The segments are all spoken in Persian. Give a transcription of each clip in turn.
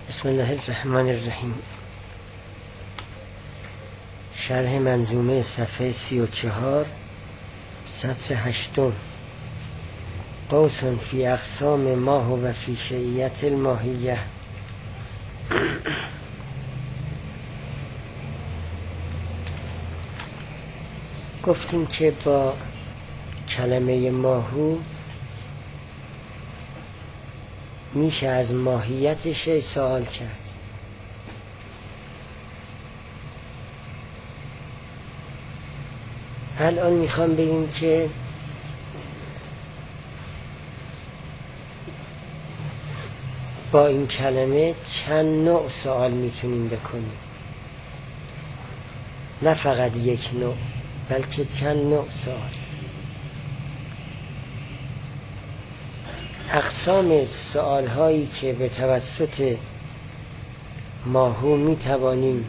بسم الله الرحمن الرحیم. شرح منظومه صفحه 34 سطر 8. قوس فی اقسام ماه و فی شیعیت الماهیه. گفتیم که با کلمه ماهو میشه از ماهیتش سوال کرد. الان میخوام بگیم که با این کلمه چند نوع سوال میتونیم بکنیم، نه فقط یک نوع بلکه چند نوع سوال. اقسام سوال هایی که به توسط ماهو میتوانیم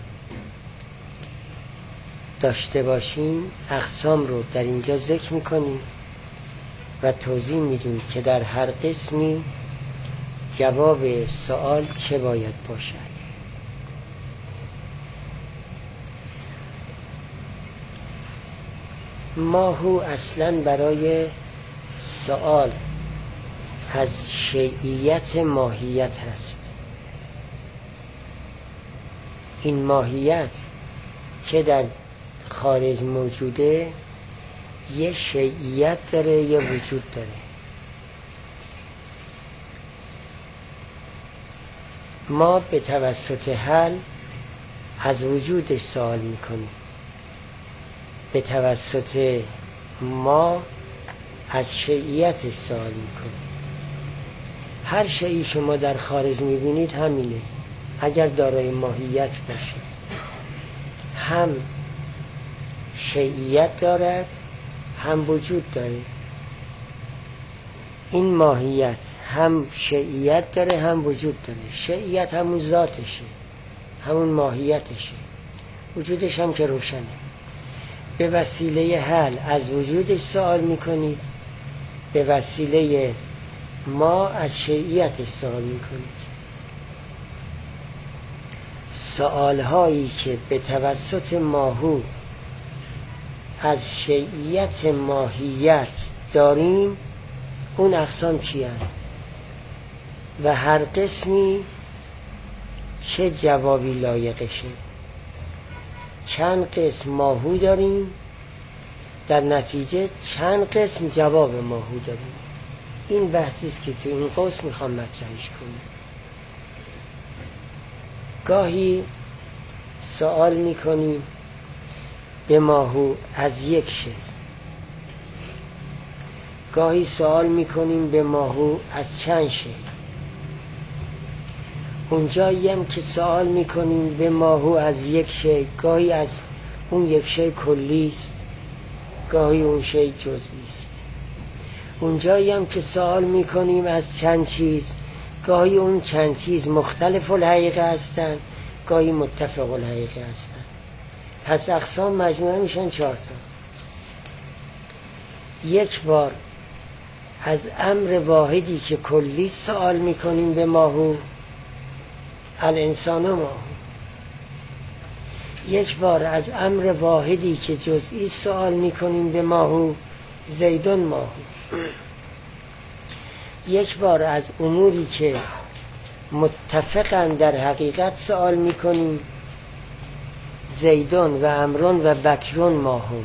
داشته باشیم، اقسام رو در اینجا ذکر میکنیم و توضیح میدیم که در هر قسمی جواب سوال چه باید باشد. ماهو اصلا برای سوال از شیعیت ماهیت هست. این ماهیت که در خارج موجوده یه شیعیت داره، یه وجود داره. ما به توسط حل از وجودش سوال میکنیم، به توسط ما از شیعیتش سوال میکنیم. هر شیعی شما در خارج میبینید همینه. اگر دارای ماهیت باشه هم شیعیت دارد هم وجود داره. این ماهیت هم شیعیت داره هم وجود داره. شیعیت همون ذاتشه، همون ماهیتشه، وجودش هم که روشنه. به وسیله حل از وجودش سوال میکنید، به وسیله ما از شیعیتش سوال میکنید. سوال هایی که به توسط ماهو از شیعیت ماهیت داریم، اون اقسام چی هست و هر قسمی چه جوابی لایقشه. چند قسم ماهو داریم، در نتیجه چند قسم جواب ماهو داریم. این بحثیست که تو این قوس میخوام مطرحش کنم. گاهی سوال میکنیم به ماهو از یک شی، گاهی سوال میکنیم به ماهو از چند شی. اونجایی هم که سوال میکنیم به ماهو از یک شی، گاهی از اون یک شی کلی است، گاهی اون شی جزئی است. اونجایی هم که سوال میکنیم از چند چیز، گاهی اون چند چیز مختلف الحقیقه هستند، گاهی متفق الحقیقه هستند. پس اقسام مجموعه میشن 4 تا. یک بار از امر واحدی که کلی سوال میکنیم به ماهو، الانسان و ماهو. یک بار از امر واحدی که جزئی سوال میکنیم به ماهو، زیدون ماهو. یک بار از اموری که متفقن در حقیقت سوال میکنیم، زیدون و امرون و بکرون ماهو.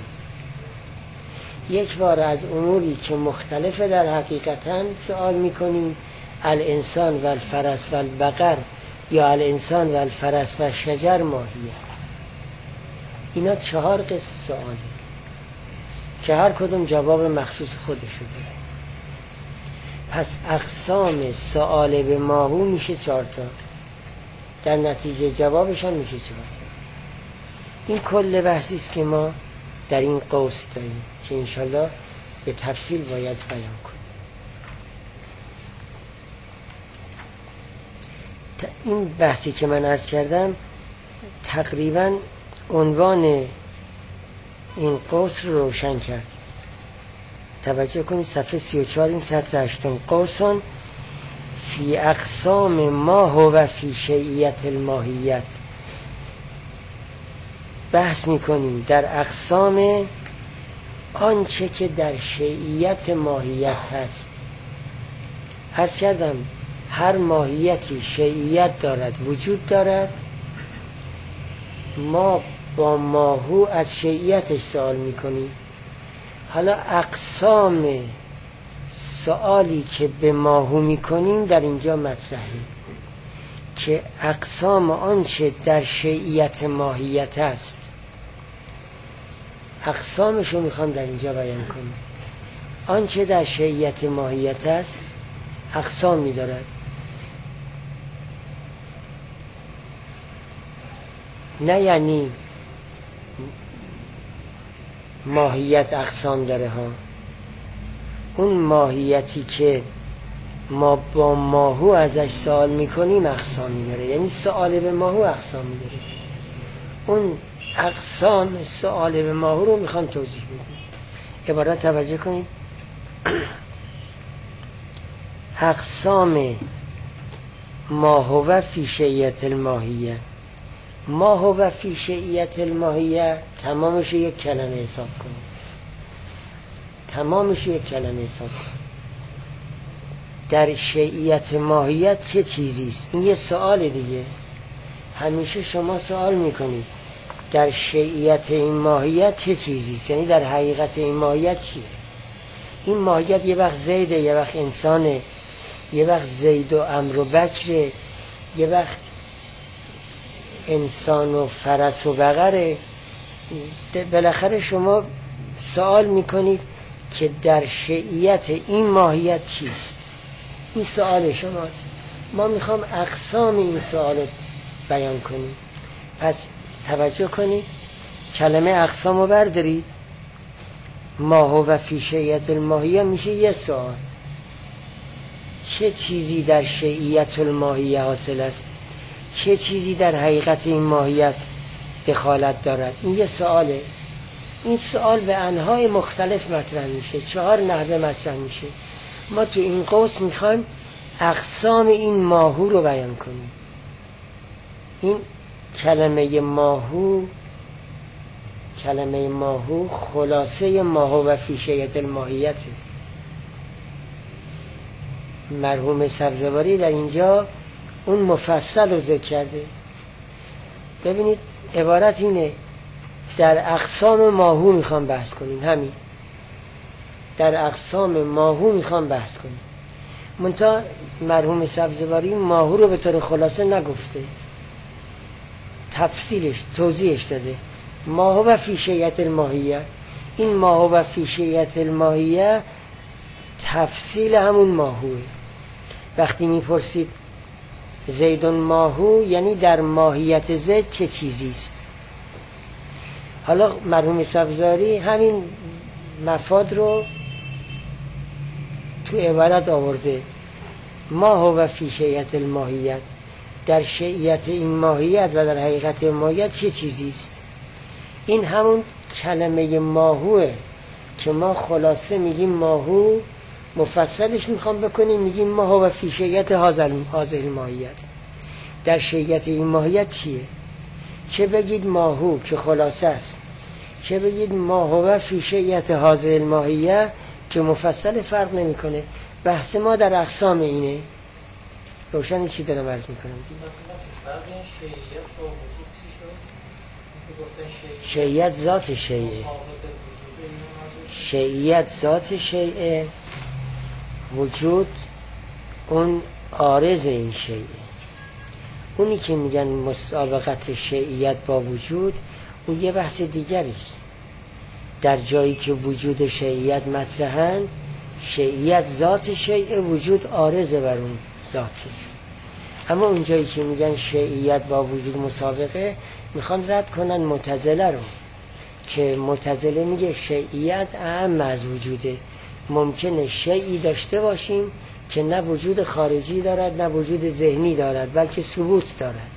یک بار از اموری که مختلف در حقیقتن سوال میکنیم، الانسان و الفرس و البقر یا الانسان و الفرس و شجر ماهیه. اینا 4 قسم سواله که هر کدوم جواب مخصوص خودشو داره. پس اقسام سوال به ماهو میشه 4 تا، در نتیجه جوابش هم میشه 4 تا. این کل بحثیست که ما در این قوس داریم که انشالله به تفصیل باید بیان کنیم. این بحثی که من عرض کردم تقریبا عنوان این قوس رو روشن کرد. توجه کنید صفحه 34 این سطر 8. قوسون فی اقسام ما هو فی شیعیت الماهیت، بحث میکنیم در اقسام آنچه که در شیعیت ماهیت هست. عرض کردم هر ماهیتی شیعیت دارد، وجود دارد. ما با ماهو از شیعیتش سوال میکنیم. حالا اقسام سوالی که به ماهو میکنیم در اینجا مطرحه که اقسام آنچه در شیعیت ماهیت است، اقسامشو میخوام در اینجا بیان کنم. آنچه در شیعیت ماهیت است اقسامی دارد. نه یعنی ماهیت اقسام داره ها، اون ماهیتی که ما با ماهو ازش سوال میکنیم اقسامی داره، یعنی سوال به ماهو اقسامی داره. اون اقسام سوال به ماهو رو میخوام توضیح بدیم. عبارت توجه کنید. اقسام ما هو فی شیعیت الماهیه، ما هو فی شیعیت الماهیه تمامش یک کلمه حساب کنید، تمامش یک کلمه حساب کنید. در شیعیت ماهیت چه چیزیست؟ این یه سوال دیگه. همیشه شما سوال میکنید در شیعیت این ماهیت چه چیزیست، یعنی در حقیقت این ماهیت چیه؟ این ماهیت یه وقت زیده، یه وقت انسانه، یه وقت زید و عمر و بکره، یه وقت انسان و فرس و بقره. بالاخره شما سوال میکنید که در شیعیت این ماهیت چیست. این سوال شماست. ما میخوام اقسام این سوال رو بیان کنیم. پس توجه کنید، کلمه اقسام رو بردارید. ما هو فی شیعیت الماهیه میشه یه سوال. چه چیزی در شیعیت الماهیه حاصل است؟ چه چیزی در حقیقت این ماهیت دخالت دارد؟ این یه سواله. این سوال به انواع مختلف مطرح میشه، 4 نحوه مطرح میشه. ما تو این قوس میخوایم اقسام این ماهو رو بیان کنیم. این کلمه ماهو خلاصه ماهو و فی شیعیت الماهیته. مرحوم سبزواری در اینجا اون مفصل رو ذکر کرده. ببینید عبارت اینه، در اقسام ماهو میخوام بحث کنیم. همین در اقسام ماهو میخوام بحث کنیم. منتها مرحوم سبزواری ماهو رو به طور خلاصه نگفته، تفصیلش توضیحش داده. ماهو و فی شیعیت الماهیه، این ماهو و فی شیعیت الماهیه تفصیل همون ماهوه. وقتی میپرسید زیدون ماهو، یعنی در ماهیت زید چه چیزیست. حالا مرحوم سبزواری همین مفاد رو تو عبارت آورده. ما هو فی شیعیت الماهیت، در شیعیت این ماهیت و در حقیقت ماهیت چه چیزیست. این همون کلمه ماهوه که ما خلاصه میگیم ماهو، مفصلش میخوام بکنیم میگیم ما هو فی شیعیت هذه الماهیت. در شیعیت این ماهیت چیه؟ چه بگید ماهو که خلاصه است، چه بگید ما هو فی شیعیت هذه الماهیه که مفصل، فرق نمیکنه. بحث ما در اقسام اینه. روشنی چی دارم عرض میکنم؟ شیعیت ذات شیعه، شیعیت ذات شیعه، وجود اون عارض این شیعه. اونی که میگن مسابقت شیعیت با وجود، اون یه بحث دیگری است. در جایی که وجود شیعیت مطرحن، شیعیت ذات شیعه، وجود عارضه بر اون ذاتی. اما اون جایی که میگن شیعیت با وجود مسابقه، میخوان رد کنن معتزله رو که معتزله میگه شیعیت اعم از وجوده. ممکنه شیعی داشته باشیم که نه وجود خارجی دارد نه وجود ذهنی دارد، بلکه ثبوت دارد.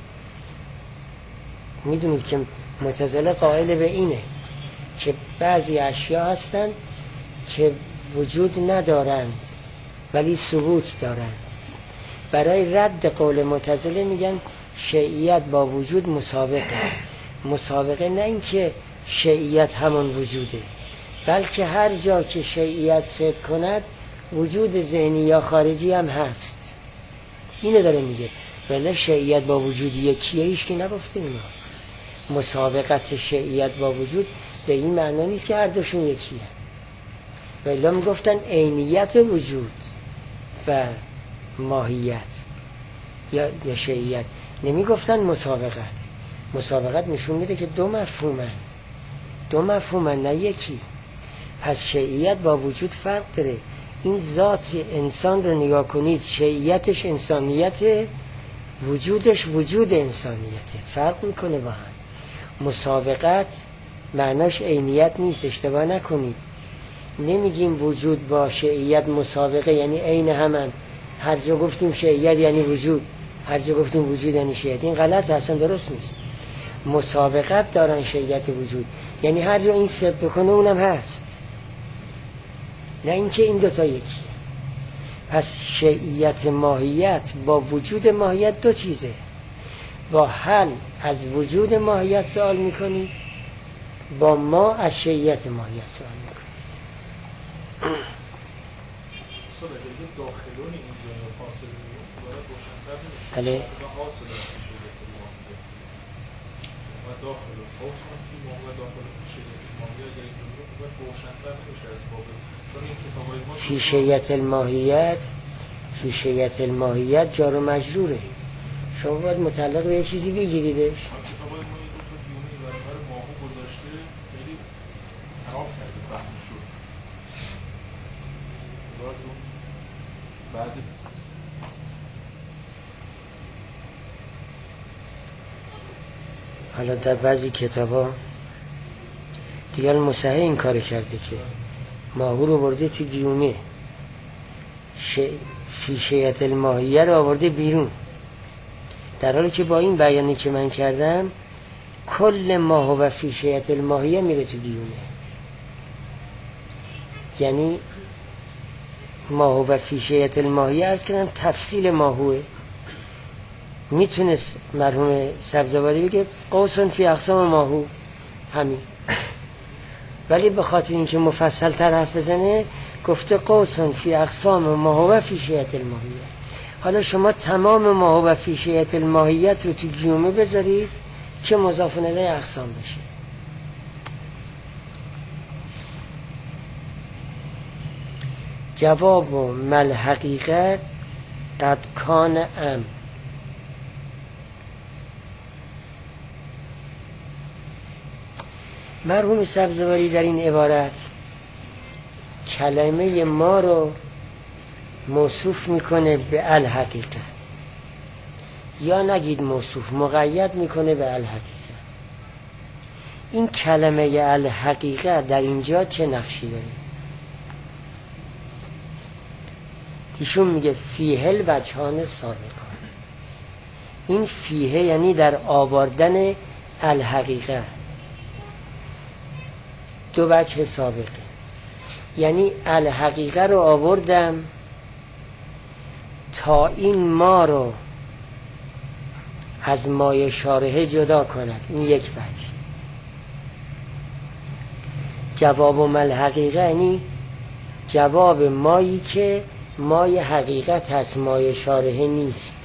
میدونید که معتزله قائل به اینه که بعضی اشیا هستند که وجود ندارند ولی ثبوت دارند. برای رد قول معتزله میگن شیعیت با وجود مسابقه نه اینکه شیعیت همون وجوده، بلکه هر جا که شیعیت صدق کند وجود ذهنی یا خارجی هم هست. اینو داره میگه. ولی شیعیت با وجود یکیه، ایش که نگفته اینا. مسابقت شیعیت با وجود به این معنا نیست که هر دوشون یکیه. ولی میگفتن عینیت وجود و ماهیت یا شیعیت، نمیگفتن مسابقت نشون میده که دو مفهومن نه یکی. پس شیعیت با وجود فرق داره. این ذات انسان رو نگاه کنید، شیعیتش انسانیت، وجودش وجود انسانیته، فرق میکنه با هم. مسابقت معناش عینیت نیست، اشتباه نکنید. نمیگیم وجود با شیعیت مسابقه یعنی عین همن. هر جا گفتیم شیعیت یعنی وجود، هر جا گفتیم وجود یعنی شیعیت. این غلط، اصلا درست نیست. مسابقت دارن شیعیت وجود، یعنی هر جا این ثبت بکنه اونم هست، نه اینکه این دوتا یکیه. پس شیعیت ماهیت با وجود ماهیت دو چیزه. با حل از وجود ماهیت سوال میکنی، با ما از شیعیت ماهیت سوال میکنی. بله. فی شیعیت الماهیت جار و مجروره. شما باید متعلق به یه چیزی بگیریدش. حالا در بعضی کتابا دیگه المصحح این کار کرده که ماهو رو برده تو گیومه، فی شیعیت الماهیه رو آورده بیرون، در حالی که با این بیانی که من کردم کل ماهو و فی شیعیت الماهیه میره تو گیومه. یعنی ماهو و فی شیعیت الماهیه از کردم تفصیل ماهوه. میتونست مرحوم سبزواری بگه قوسن فی اقسام ماهو همین، ولی به خاطر اینکه مفصل طرف بزنه گفته قوسن فی اقسام ماهو و فی شیعیت الماهیه. حالا شما تمام ماهو و فی شیعیت الماهیت رو تو گیومه بذارید که مضاف الیه اقسام بشه. جواب و مل حقیقت قد کان ام. مرحوم سبزواری در این عبارت کلمه ما رو موصوف میکنه به الحقیقه، یا نگید موصوف، مقید میکنه به الحقیقه. این کلمه الحقیقه در اینجا چه نقشی داره؟ ایشون میگه فیه الوجهان سابقان. این فیه یعنی در آوردن الحقیقه، دو وجه سابقه. یعنی الحقیقه رو آوردم تا این ما رو از مای شارحه جدا کند، این یک وجه. جواب مل حقیقه یعنی جواب مایی که مای حقیقت از مای شارحه نیست.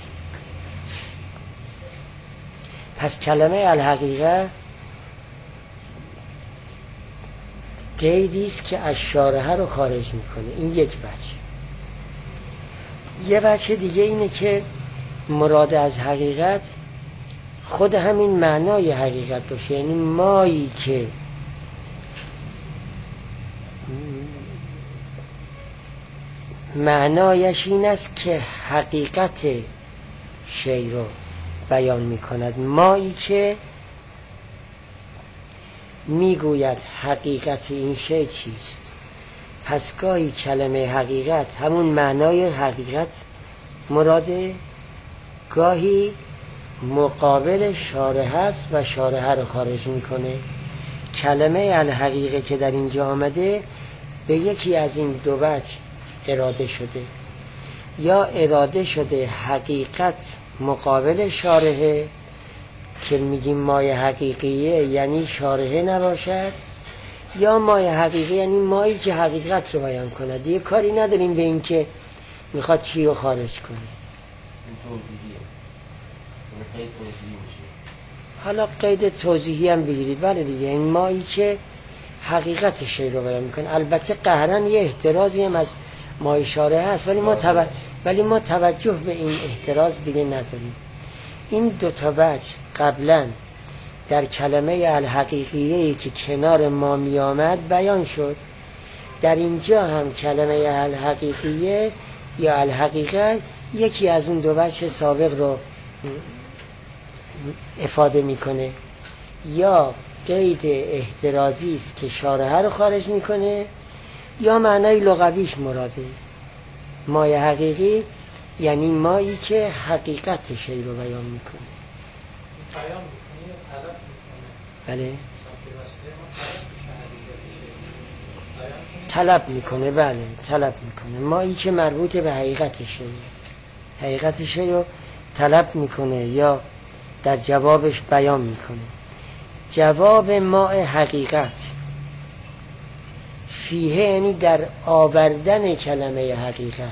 پس کلمه الحقیقه قیدی است که از شارحه رو خارج میکنه، این یک وجه. یه وجه دیگه اینه که مراد از حقیقت خود همین معنای حقیقت باشه، یعنی مایی که معنایش این است که حقیقت شی رو بیان میکند، مایی که میگوید حقیقت این شی چیست. پس گاهی کلمه حقیقت همون معنای حقیقت مراده، گاهی مقابل شارحه است و شارحه رو خارج میکنه. کلمه الحقیقه که در اینجا آمده به یکی از این دو وجه اراده شده. یا اراده شده حقیقت مقابل شارحه که میگیم مایه حقیقیه یعنی شارحه نباشد، یا مایه حقیقی یعنی مایی که حقیقت رو بیان کند. دیگه کاری نداریم به این که میخواد چی رو خارج کنه. حالا قید توضیحی هم بگیرید، بله دیگه، این مایی که حقیقت شی رو بیان میکنه. البته قهرن یه احترازی هم از مای شارحه هست، ولی ما توجه به این احتراز دیگه نداریم. این دو تا وجه قبلا در کلمه الحقیقیه‌ای که کنار ما می آمد بیان شد. در اینجا هم کلمه الحقیقیه یا الحقیقه یکی از اون دو وجه سابق رو افاده میکنه، یا قید احترازی است که شارحه رو خارج میکنه، یا معنای لغویش مراده. مای حقیقی یعنی مایی که حقیقت شی رو بیان میکنه. بله، طلب میکنه، بله طلب میکنه. مایی که مربوط به حقیقت شی، حقیقت شی رو طلب میکنه یا در جوابش بیان میکنه. جواب ماء حقیقت فیه یعنی در آوردن کلمه حقیقت.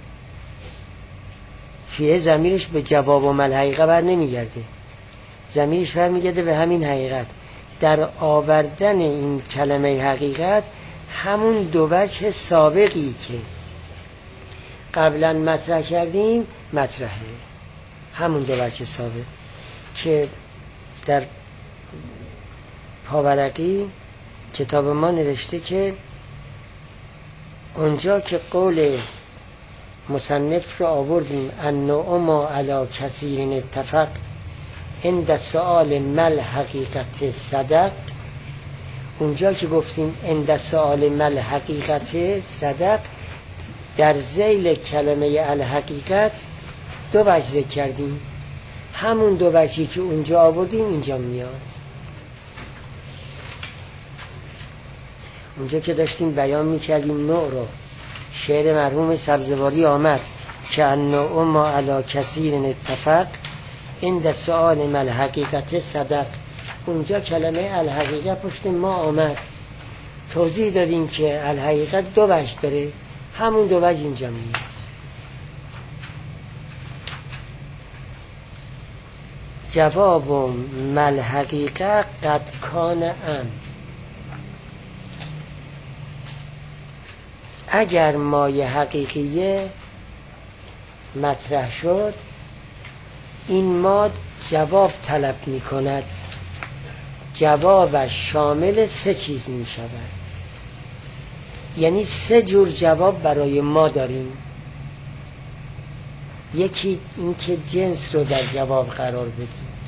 فیه ضمیرش به جواب و مل حقیقه بر نمیگرده، ضمیرش برمیگرده به همین حقیقت. در آوردن این کلمه حقیقت همون دو وجه سابقی که قبلا مطرح کردیم مطرحه، همون دو وجه سابق که در پاورقی کتاب ما نوشته که اونجا که قول مصنف رو آوردیم النوع ما علی کثیر اتفق عند سؤال مل حقیقت صدق، اونجا که گفتیم عند سؤال مل حقیقت صدق در ذیل کلمه الحقیقت دو وجه ذکر کردیم. همون دو وجهی که اونجا آوردیم اینجا میاد. اونجا که داشتیم بیان میکردیم نوع رو، شعر مرحوم سبزواری آمد که النوع ما علی کثیر اتفق عند سؤال مل حقیقت صدق. اونجا کلمه الحقیقت پشت ما آمد، توضیح دادیم که الحقیقت دو وجه داره، همون دو وجه اینجا میاد. جواب مل حقیقت قد کان ام، اگر مایه حقیقیه مطرح شد این ما جواب طلب می کند. جوابش شامل سه چیز می شود، یعنی سه جور جواب برای ما داریم. یکی این که جنس رو در جواب قرار بدیم،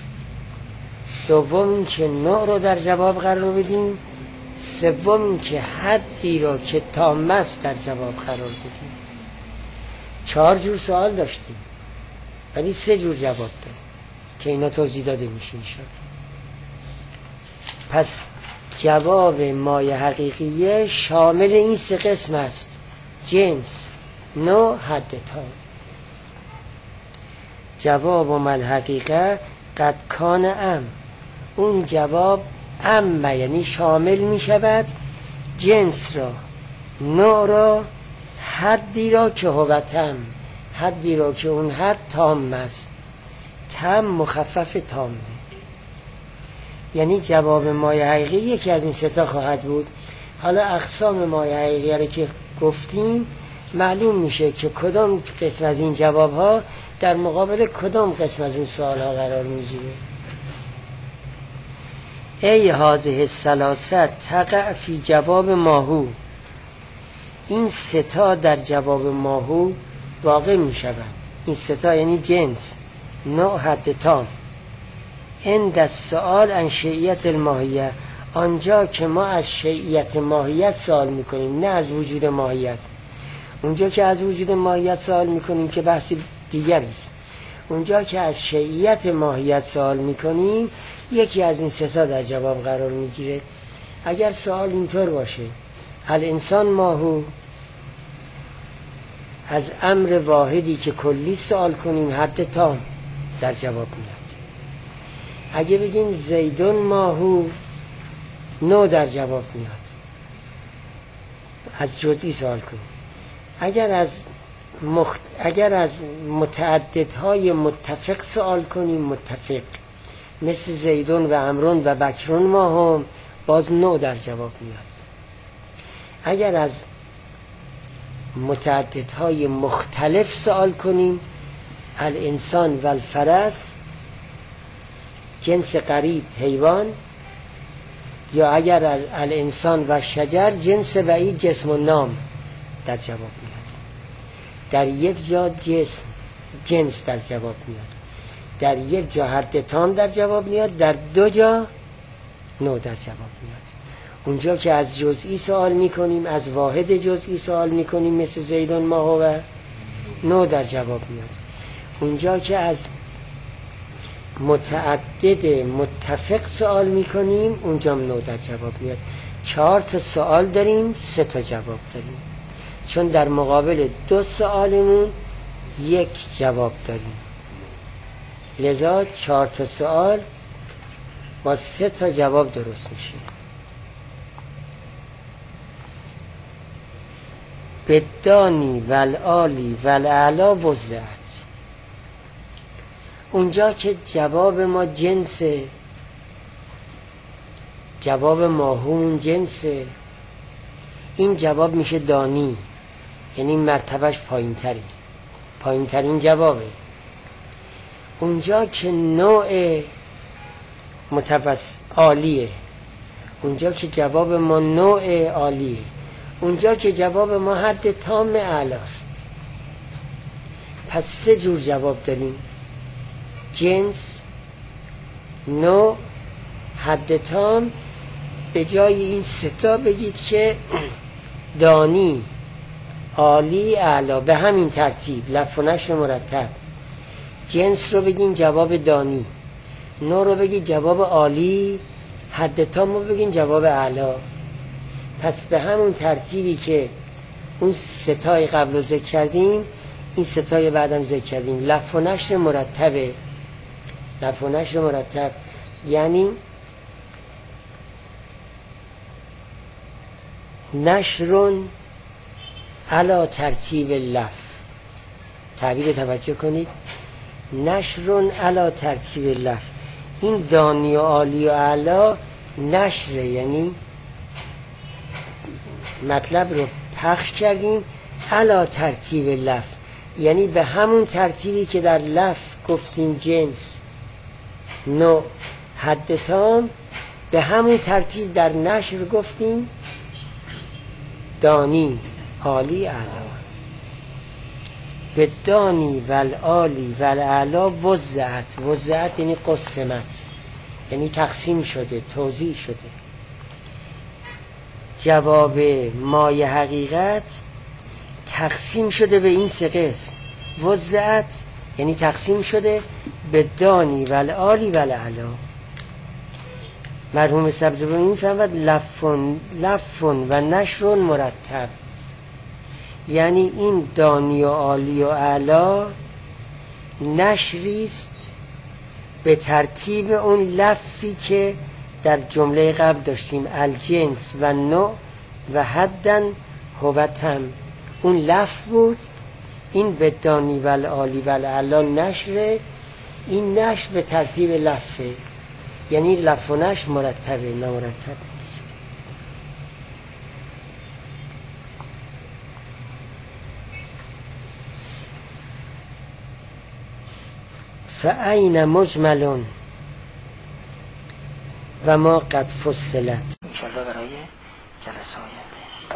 دوم این که نوع رو در جواب قرار بدیم، سوم این که حدی رو که تام است در جواب قرار بدیم. 4 جور سوال داشتیم ولی 3 جور جواب داریم که اینا توضیح داده میشه انشاءالله. پس جواب مایه حقیقیه شامل این 3 قسم است: جنس، نوع، حد تام. جواب مل حقیقه قد کان ام، اون جواب ام یعنی شامل می شود جنس را، نوع را، حدی را که هو تم، حدی را که اون حد تام است. تم مخفف تامه، یعنی جواب مایه حقیقی یکی از این 3 تا خواهد بود. حالا اقسام مایه حقیقی را که گفتیم معلوم میشه که کدام قسم از این جواب ها در مقابل کدام قسم از این سوال ها قرار میگیره. ای هذه الثلاثه تقع فی جواب ماهو، این 3 تا در جواب ماهو واقع می شوند. این 3 تا یعنی جنس، نوع، حد تام. عند السؤال عن شیعیت الماهیه، آنجا که ما از شیعیت ماهیت سوال می کنیم نه از وجود ماهیت. اونجا که از وجود ماهیت سوال می کنیم که بحثی دیگری است. اونجا که از شیعیت ماهیت سوال می کنیم یکی از این 3 تا در جواب قرار می گیره. اگر سوال اینطور باشه الانسان ماهو، از امر واحدی که کلی سوال کنیم حد تام در جواب میاد. اگه بگیم زیدون ماهو 9 در جواب میاد، از جزئی سوال کنیم. اگر از متعددهای متفق سوال کنیم، متفق مثل زیدون و عمرون و بکرون ماهم، باز 9 در جواب میاد. اگر از متعددهای مختلف سوال کنیم، الانسان و الفرس جنس قریب حیوان، یا اگر از الانسان و شجر جنس بعید جسم و نام در جواب میاد. در یک جا جنس در جواب میاد، در یک جا حد تام در جواب میاد، در 2 جا 9 در جواب میاد. اونجا که از جزئی سوال میکنیم، از واحد جزئی سوال میکنیم مثل زیدون ماهو و 9 در جواب میاد. اونجا که از متعدد متفق سوال میکنیم، اونجا 9 در جواب میاد. 4 تا سوال داریم، 3 تا جواب داریم، چون در مقابل 2 سوالمون 1 جواب داریم. لذا 4 تا سوال با 3 تا جواب درست میشه. بدانی والعالی والعلا وزعت. اونجا که جواب ما جنسه، جواب ماهون جنسه، این جواب میشه دانی، یعنی مرتبهش پایین ترین جوابه. اونجا که نوع عالیه، اونجا که جواب ما نوع عالیه، اونجا که جواب ما حد تام اعلاست. پس 3 جور جواب داریم: جنس، نوع، حد تام. به جای این 3 تا بگید که دانی، عالی، اعلا، به همین ترتیب، لف و نشر مرتب. جنس رو بگین جواب دانی، نوع رو بگید جواب عالی، حد تام رو بگین جواب اعلا. پس به همون ترتیبی که اون 3 تای قبل رو ذکر کردیم، این 3 تای بعدم ذکر کردیم. لف و نشر مرتبه. لف و نشر مرتب یعنی نشرون علا ترتیب لف. تعبیر توجه کنید، نشرون علا ترتیب لف. این دانی و عالی و اعلا نشره، یعنی مطلب رو پخش کردیم علا ترتیب لف، یعنی به همون ترتیبی که در لف گفتیم جنس، نوع، حد تام، به همون ترتیب در نشر گفتیم دانی، عالی، اعلا. به دانی والعالی والعلا وزعت. وزعت یعنی قسمت، یعنی تقسیم شده، توزیع شده. جواب مای حقیقت تقسیم شده به این 3 قسم. وزعت یعنی تقسیم شده به دانی والعالی والعلا. مرحوم سبزواری میفهمد لفن و نشرون مرتب، یعنی این دانی و عالی و اعلا نشریست به ترتیب اون لفی که در جمله قبل داشتیم، الجنس و نوع و حدن هوتم. اون لف بود، این به دانی و العالی و الاعلا نشره. این نشر به ترتیب لفه، یعنی لف و نشر مرتبه، نامرتب نیست. فأین مجمل و ما قد فصلت.